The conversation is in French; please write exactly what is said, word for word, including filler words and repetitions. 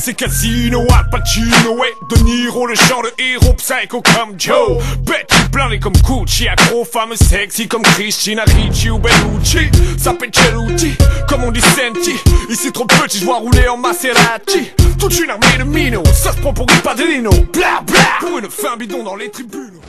c'est Casino, Al Pacino, ouais, De Niro, le genre de héros psycho comme Joe. Bête blindé comme Gucci, accro, femme sexy comme Christina Ricci ou Bellucci. Ça pète Ceruti, comme on dit Senti. Ici trop petit, je vois rouler en Maserati. Toute une armée de minots, ça se prend pour une padrino. Bla bla, pour une fin bidon dans les tribunes.